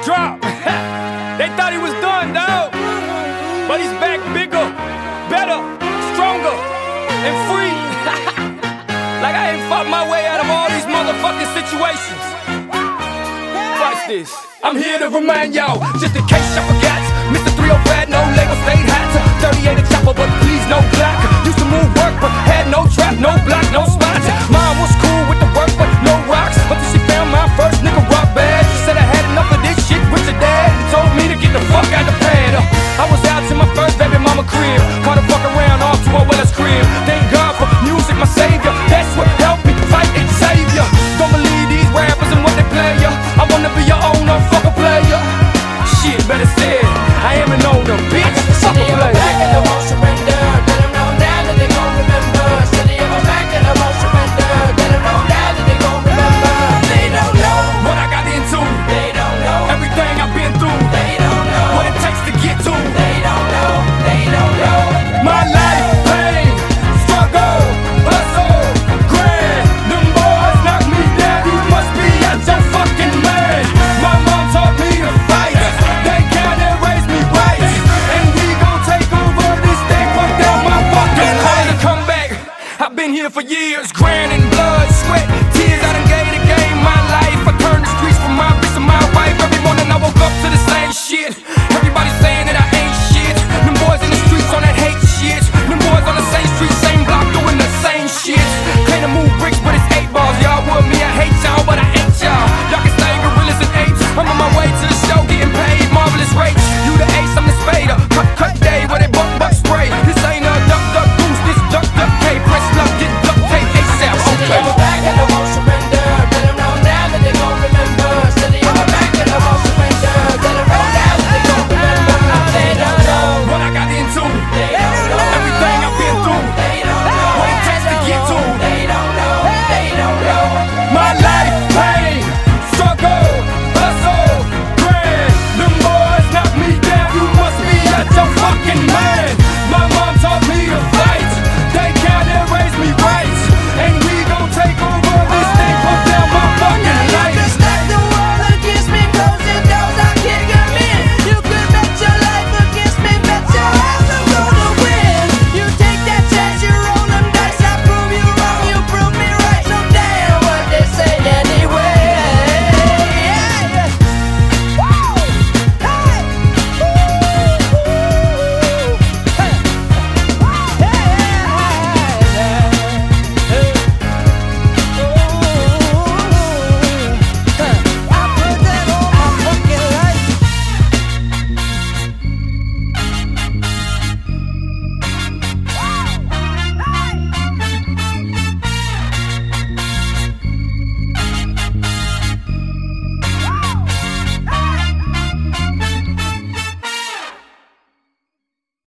drop. They thought he was done, dawg. But he's back bigger, better, stronger, and free. Like I ain't fought my way out of all these motherfucking situations. Watch this. I'm here to remind y'all, just in case y'all forgot. Mr. 305, no label, stayed hot. 38 a chopper, but please no black. Used to move work, but had no trap, no block, no spots. Mom was cool with the work, but no rocks. Until she found my first nigga rock bad. She said I had enough of this shit with your dad, and told me to get the fuck out the pad. I was out to my first baby mama crib, caught a fuck around off to a Willis crib. Thank God for music, my savior. That's what helped me fight and save ya. Don't believe these rappers and what they play ya. I wanna be your own, no fucker player. Shit, better say